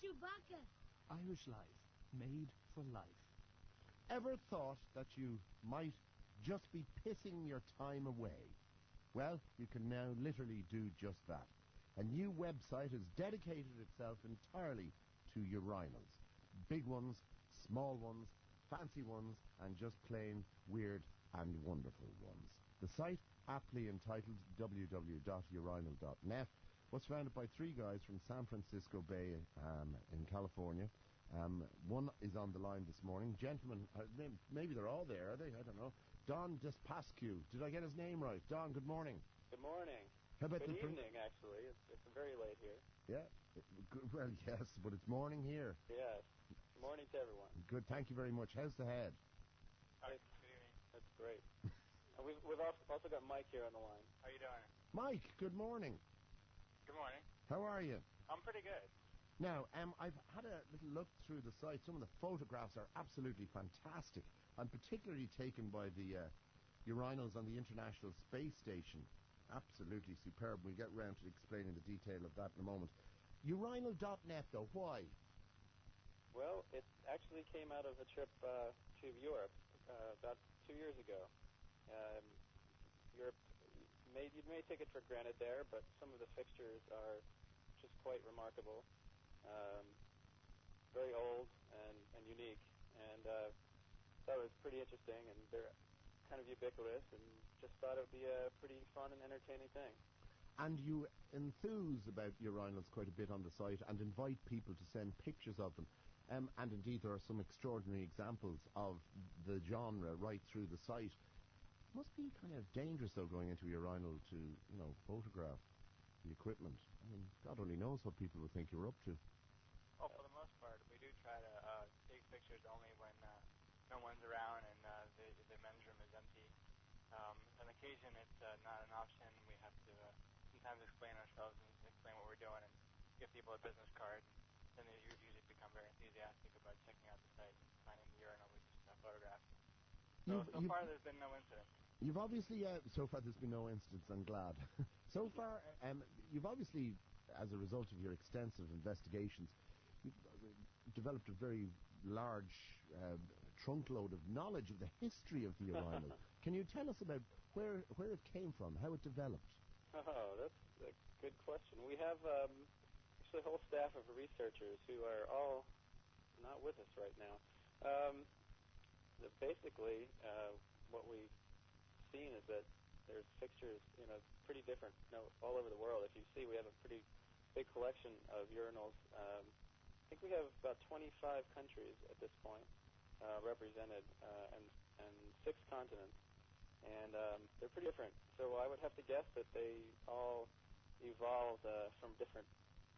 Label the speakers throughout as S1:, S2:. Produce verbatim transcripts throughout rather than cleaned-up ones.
S1: Chewbacca.
S2: Irish Life, made for life.
S3: Ever thought that you might just be pissing your time away? Well, you can now literally do just that. A new website has dedicated itself entirely to urinals. Big ones, small ones, fancy ones, and just plain weird and wonderful ones. The site, aptly entitled w w w dot urinal dot net, was founded by three guys from San Francisco Bay um, in California. Um, one is on the line this morning. Gentlemen, uh, maybe they're all there, are they? I don't know. Don Despascu. Did I get his name right? Don, good morning.
S4: Good morning.
S3: How about
S4: good
S3: the
S4: evening, pr- actually. It's, it's very late here.
S3: Yeah. Good, well, yes, but it's morning here.
S4: Yes. Good morning to everyone.
S3: Good. Thank you very much. How's the head?
S4: Hi. Good evening. That's great. And we've, we've also got Mike here on the line.
S5: How you doing?
S3: Mike, good morning.
S5: Good morning.
S3: How are you?
S5: I'm pretty good.
S3: Now, um, I've had a little look through the site. Some of the photographs are absolutely fantastic. I'm particularly taken by the uh, urinals on the International Space Station. Absolutely superb. We'll get round to explaining the detail of that in a moment. urinal dot net, though, why?
S4: Well, it actually came out of a trip uh, to Europe uh, about two years ago. Um, Europe, may, you may take it for granted there, but some of the fixtures are just quite remarkable. Um, very old and, and unique, and uh, thought it was pretty interesting, and they're kind of ubiquitous, and just thought it would be a pretty fun and entertaining thing.
S3: And you enthuse about urinals quite a bit on the site and invite people to send pictures of them. Um, and indeed there are some extraordinary examples of the genre right through the site. It must be kind of dangerous, though, going into a urinal to, you know, photograph the equipment. I mean, God only knows what people would think you're up to.
S5: Oh, for the most part, we do try to uh, take pictures only when uh, no one's around and uh, the, the men's room is empty. Um, on occasion, it's uh, not an option. We have to uh, sometimes explain ourselves and explain what we're doing and give people a business card. Then they usually become very enthusiastic about checking out the site and finding the urinal we just uh, photographed. So,
S3: You've,
S5: so
S3: you've,
S5: far, there's been no incident.
S3: You've obviously, uh, so far there's been no incidents, I'm glad. So far, um, you've obviously, as a result of your extensive investigations, you've uh, developed a very large uh, trunk load of knowledge of the history of the urinal. Can you tell us about where where it came from, how it developed?
S4: Oh, that's a good question. We have um, actually a whole staff of researchers who are all not with us right now. Um, the, basically, uh, what we've seen is that there's fixtures, you know, pretty different, you know, all over the world. If you see, we have a pretty big collection of urinals. Um, I think we have about twenty-five countries at this point uh, represented, uh, and and six continents, and um, they're pretty different. So I would have to guess that they all evolved uh, from different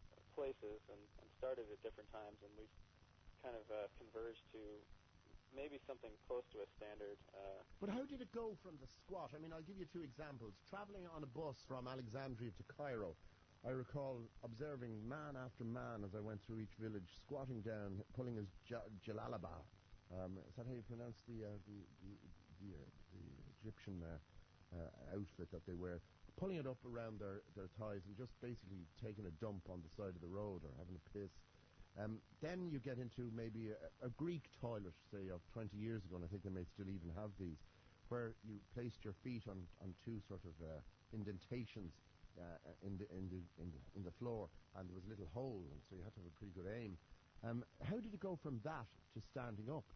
S4: places and, and started at different times, and we've kind of uh, converged to maybe something close to a standard. Uh,
S3: but how did it go from the squat? I mean, I'll give you two examples. Travelling on a bus from Alexandria to Cairo, I recall observing man after man as I went through each village, squatting down, pulling his ja- jalalaba. Um, is that how you pronounce the uh, the, the, the, uh, the Egyptian uh, uh, outfit that they wear? Pulling it up around their, their thighs and just basically taking a dump on the side of the road or having a piss. Um, then you get into maybe a, a Greek toilet, say, of twenty years ago, and I think they may still even have these, where you placed your feet on, on two sort of uh, indentations uh, in, the, in, the, in, the, in the floor, and there was a little hole, and so you had to have a pretty good aim. Um, how did it go from that to standing up?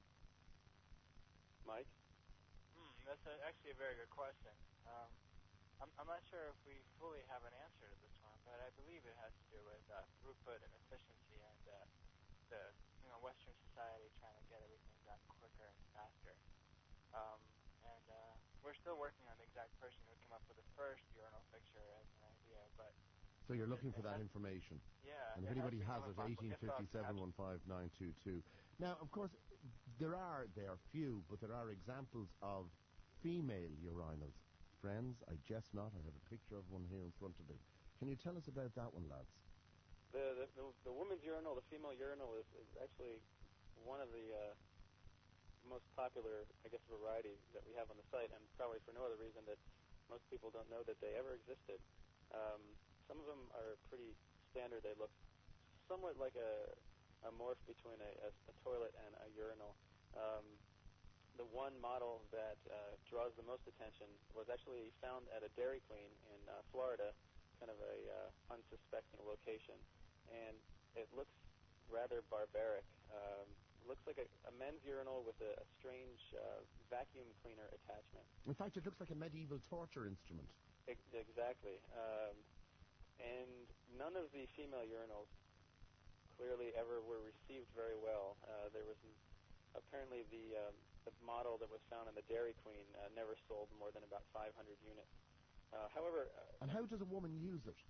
S4: Mike?
S5: Hmm, that's a, actually a very good question. Um, I'm, I'm not sure if we fully have an answer to this one, but I believe it has to do with uh, throughput and efficiency and uh, the you know Western society trying to get everything done quicker and faster. Um, and uh, we're still working on the exact person who came up with the first urinal fixture as an idea, but...
S3: So you're looking
S5: it,
S3: for
S5: it
S3: that
S5: has,
S3: information.
S5: Yeah.
S3: And if
S5: it
S3: anybody
S5: has,
S3: has it, eighteen fifty-seven, one five nine two two. Now, of course, there are, they are few, but there are examples of female urinals. Friends, I jest not. I have a picture of one here in front of me. Can you tell us about that one, lads?
S4: The the, the, the women's urinal, the female urinal, is, is actually one of the uh, most popular, I guess, varieties that we have on the site, and probably for no other reason that most people don't know that they ever existed. Um, some of them are pretty standard. They look somewhat like a, a morph between a, a, a toilet and a urinal. Um, the one model that uh, draws the most attention was actually found at a Dairy Queen in uh, Florida, kind of a uh, unsuspecting location, and it looks rather barbaric. Um, it looks like a, a men's urinal with a, a strange uh, vacuum cleaner attachment.
S3: In fact, it looks like a medieval torture instrument.
S4: Ex- exactly. Um, and none of the female urinals clearly ever were received very well. Uh, there was an, apparently the, um, the model that was found in the Dairy Queen uh, never sold more than about five hundred units. Uh, however, uh,
S3: And how does a woman use it?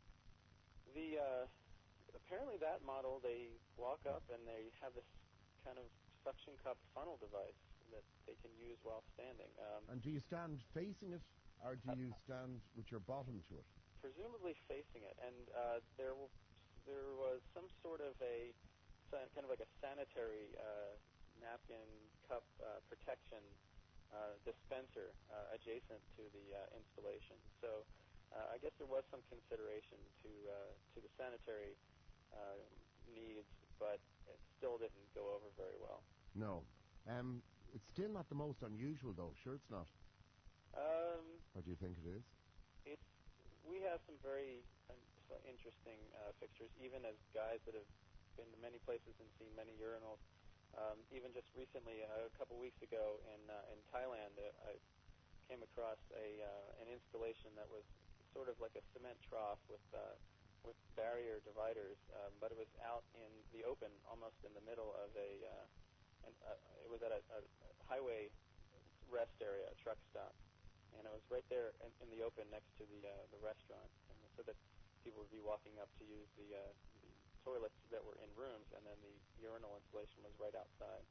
S4: the uh, apparently that model, they walk up and they have this kind of suction cup funnel device that they can use while standing. Um,
S3: And do you stand facing it, or do you stand with your bottom to it?
S4: presumably facing it, and uh, there w- there was some sort of a san- kind of like a sanitary uh, napkin cup uh, protection uh, dispenser uh, adjacent to the uh, installation. So uh, I guess there was some consideration to uh, to the sanitary uh, needs, but it still didn't go over very well.
S3: No. Um, it's still not the most unusual, though. Sure, it's not.
S4: Um,
S3: What do you think it is?
S4: It's we have some very um, so interesting uh, fixtures, even as guys that have been to many places and seen many urinals. Um, even just recently, uh, a couple weeks ago in uh, in Thailand, uh, I came across a uh, an installation that was sort of like a cement trough with uh, with barrier dividers, um, but it was out in the open, almost in the middle of a. Uh, an, uh, it was at a, a highway rest area, a truck stop. And it was right there in, in the open next to the uh, the restaurant, and so that people would be walking up to use the, uh, the toilets that were in rooms, and then the urinal installation was right outside.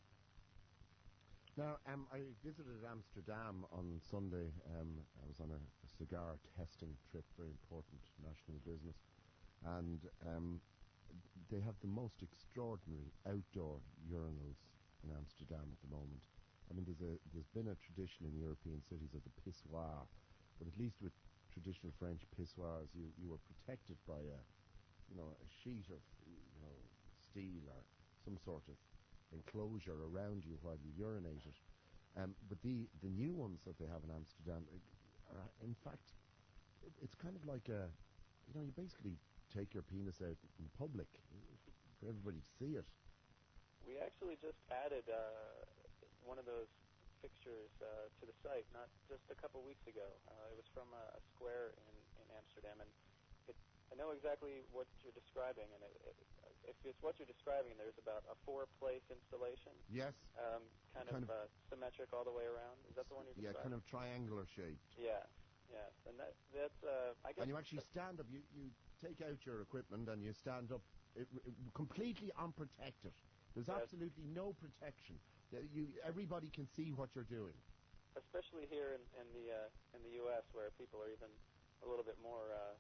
S3: Now, um, I visited Amsterdam on Sunday. Um, I was on a, a cigar testing trip, very important national business, and um, they have the most extraordinary outdoor urinals in Amsterdam at the moment. I mean, there's a there's been a tradition in European cities of the pissoir, but at least with traditional French pissoirs, you, you were protected by a, you know, a sheet of, you know, steel or some sort of enclosure around you while you urinated. Um, but the the new ones that they have in Amsterdam are, in fact, it, it's kind of like a, you know, you basically take your penis out in public for everybody to see it.
S4: We actually just added uh, one of those fixtures uh, to the site, not just a couple weeks ago. Uh, it was from a, a square in, in Amsterdam, and it, I know exactly what you're describing. And it, it, if it's what you're describing, there's about a four-place installation.
S3: Yes.
S4: Um, kind,
S3: kind
S4: of,
S3: of
S4: uh, symmetric all the way around. Is that the one you're
S3: Yeah,
S4: describing?
S3: kind of triangular shaped.
S4: Yeah, yes, and that that's uh, I guess.
S3: And you actually stand up. You you take out your equipment and you stand up, it, it, completely unprotected. There's
S4: Yes.
S3: absolutely no protection. Uh, You everybody can see what you're doing.
S4: especially here in, in the uh, in the U S, where people are even a little bit more uh,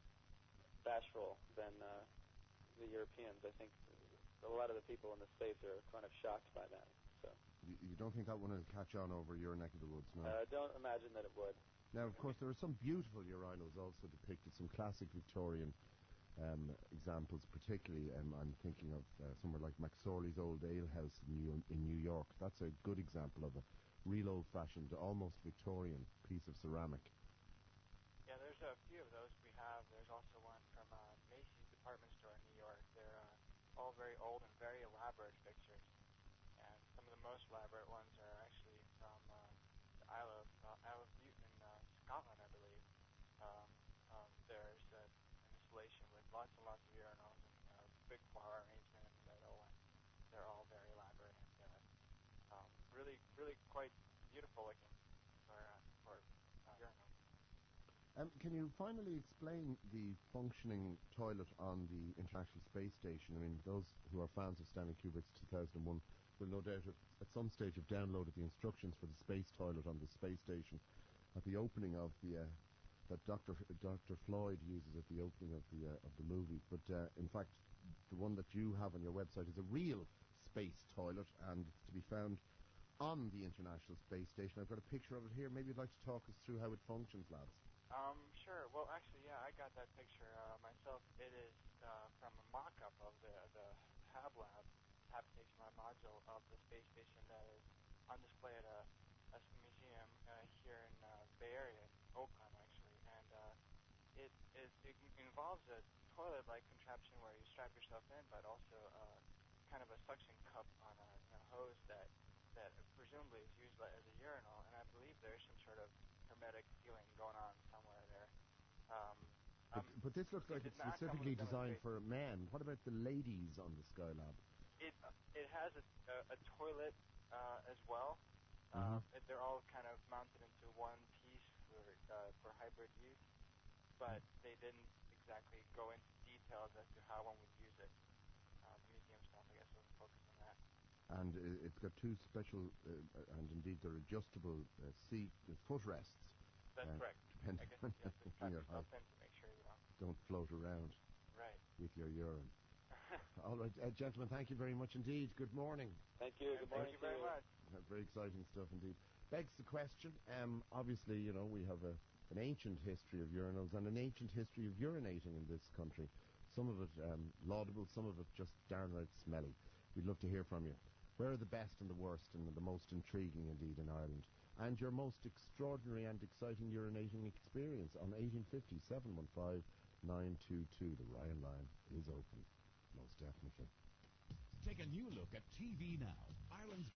S4: bashful than uh, the Europeans. I think a lot of the people in the States are kind of shocked by that. So
S3: You, you don't think that one will catch on over your neck of the woods, no?
S4: uh, don't imagine that it would.
S3: Now, of course, there are some beautiful urinals also depicted, some classic Victorian um, examples, particularly um, I'm thinking of uh, somewhere like McSorley's Old Ale House in New, in New York. That's a good example of a real old-fashioned, almost Victorian piece of ceramic.
S5: Yeah, there's a few of those we have. There's also one from uh, Macy's department store in New York. They're uh, all very old and very elaborate fixtures. And some of the most elaborate ones are actually from uh, the Isle of, uh, Isle of Bute in uh, Scotland, I believe. Um, um, there's uh, an installation with lots and lots of urinals and uh, big bar arrangement in the middle, and they're all very elaborate and uh, um, really, really quite beautiful looking for uh, for uh, urinals.
S3: Um, can you finally explain the functioning toilet on the International Space Station? I mean, those who are fans of Stanley Kubrick's two thousand one will no doubt have, at some stage have downloaded the instructions for the space toilet on the space station at the opening of the uh, that Doctor Doctor Floyd uses at the opening of the uh, of the movie. But uh, in fact, the one that you have on your website is a real space toilet, and it's to be found on the International Space Station. I've got a picture of it here. Maybe you'd like to talk us through how it functions, lads.
S5: Um, sure. Well, actually, yeah, I got that picture uh, myself. It is uh, from a mock-up of the lab, habitation lab module of the space station that is on display at a, a museum uh, here in uh, the Bay Area, in Oakland actually, and uh, it, is, it involves a toilet-like contraption where you strap yourself in, but also uh, kind of a suction cup on a, you know, hose that that presumably is used as a urinal, and I believe there's some sort of hermetic sealing going on somewhere there. Um,
S3: But,
S5: um,
S3: but this looks like
S5: it
S3: it's
S5: did not come
S3: specifically
S5: with a
S3: designed
S5: demonstration.
S3: for men. What about the ladies on the Skylab?
S5: It uh, it has a, a, a toilet uh, as well.
S3: Mhm.
S5: Um, it, they're all kind of mounted into one piece for uh, for hybrid use, but they didn't exactly go into details as to how one would use it. Uh, the museum staff, I guess, wasn't focused on that.
S3: And uh, it's got two special, uh, and indeed they're adjustable uh, seat uh, footrests.
S5: That's
S3: uh,
S5: correct.
S3: Depending
S5: I guess
S3: on
S5: you have to strap
S3: your
S5: yourself
S3: height.
S5: in to make sure you don't.
S3: Don't float around
S5: Right.
S3: with your urine. All right, uh, gentlemen, thank you very much indeed. Good morning.
S4: Thank you. Good morning
S5: Thank you
S4: to
S5: very
S4: you.
S5: much.
S3: Uh, very exciting stuff indeed. Begs the question, um, obviously, you know, we have a, an ancient history of urinals and an ancient history of urinating in this country. Some of it um, laudable, some of it just downright smelly. We'd love to hear from you. Where are the best and the worst and the most intriguing indeed in Ireland? And your most extraordinary and exciting urinating experience on eighteen fifty, seven one five, nine two two. The Ryan line is open. Most definitely.
S1: Take a new look at T V Now, Ireland's